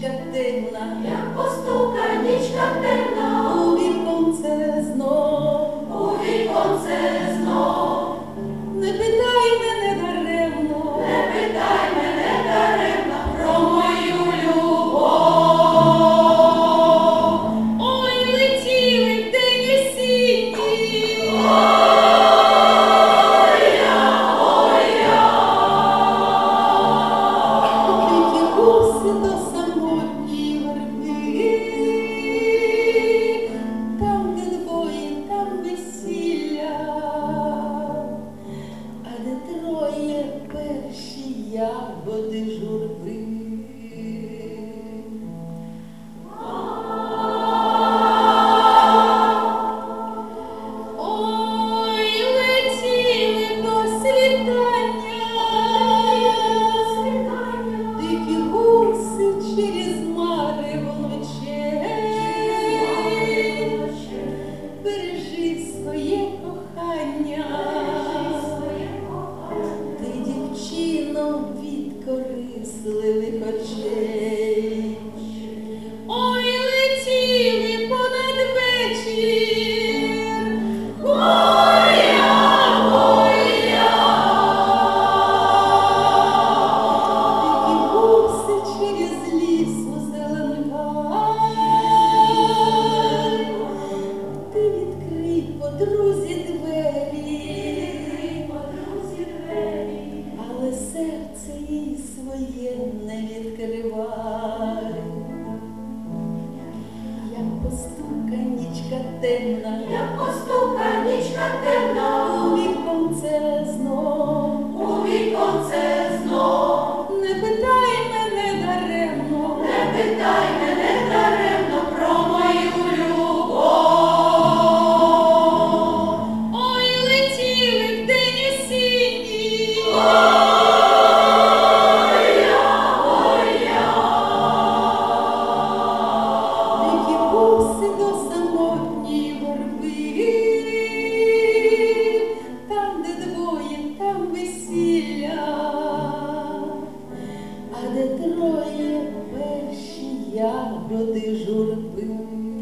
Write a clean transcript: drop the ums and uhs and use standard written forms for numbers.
нічка темна, як постукає нічка темна, у віконце знов, у віконце знов. Не питай мене даремно, Не питай мене даремно про мою любов. ой, летіли в день осінній, дикі гуси до самотньої верби, там, де двоє, там весілля, а де троє перші ягоди журби. Ой, летіли до світання, дикі гуси через марево ночей. Бережи своє кохання, ти, дівчино, від корисливих очей. Ой, летіли понад вечір, моя, моя. Дикі гуси через ліс у зелений гай. Ти відкрий подрузі двері, але серце їй своє не відкривай. Як постука нічка темна, Як постукає нічка темна, у віконце знов, у віконце знов. не питай мене даремно, Не питай мене даремно про мою любов. ой, летіли в день осінній, дикі гуси до самотньої верби, там, де двоє, там весілля, а де троє перші ягоди журби.